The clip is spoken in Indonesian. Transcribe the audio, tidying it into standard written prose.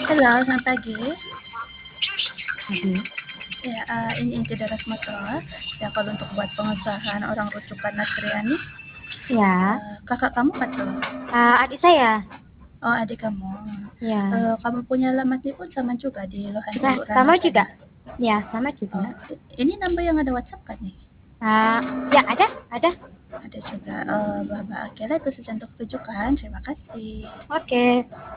Halo, selamat pagi. Mhm. Ya, ini Inti Daras Motor. Ya, kalau untuk buat pengusahaan orang rujukan Nasriani, Ya, kakak kamu kan tuh? adik saya. Oh, adik kamu. Ya, Kamu punya alamat di pun sama juga di Lohan nah Ulu Rano sama sana. juga. Ya, sama Oh, juga. ini number yang ada WhatsApp kan nih? Ya ada. Ada juga. Bapak, oke lah itu saja untuk rujukan. Terima kasih. Oke.